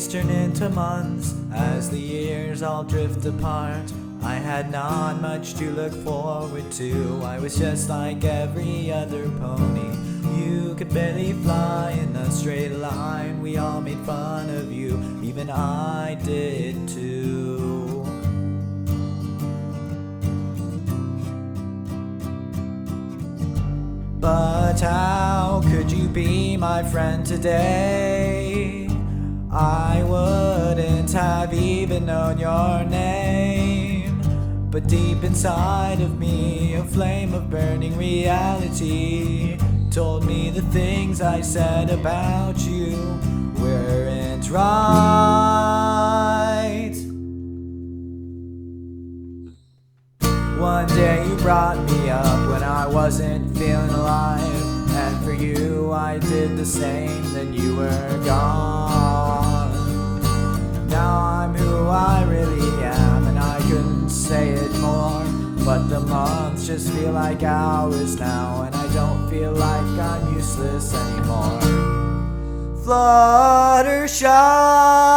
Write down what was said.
days turn into months as the years all drift apart. I had not much to look forward to. I was just like every other pony. You could barely fly in a straight line. We all made fun of you, even I did too. But how could you be my friend today? I wouldn't have even known your name. But deep inside of me, a flame of burning reality told me the things I said about you weren't right. One day you brought me up when I wasn't feeling alive, and for you I did the same, then you were gone. Now I'm who I really am, and I couldn't say it more, but the months just feel like hours now, and I don't feel like I'm useless anymore. Fluttershy,